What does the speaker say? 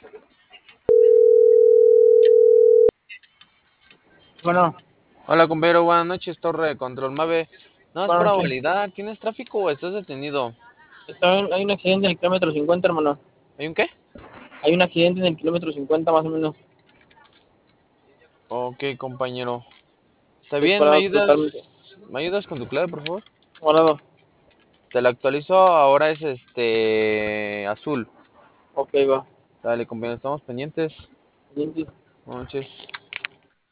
Bueno, Hola, compañero, buenas noches, Torre de Control Mave. No, es buenas para noches. validar. ¿Tienes tráfico o estás detenido? Hay un accidente en el kilómetro 50, hermano. ¿Hay un qué? Hay un accidente en el kilómetro 50 más o menos. Ok, compañero. ¿Está Estoy bien? parado totalmente. ¿Me ayudas con tu clave, por favor? Parado. Te la actualizo, ahora es azul. Ok, va. Dale, compañero, estamos pendientes. Pendiente. Buenas noches.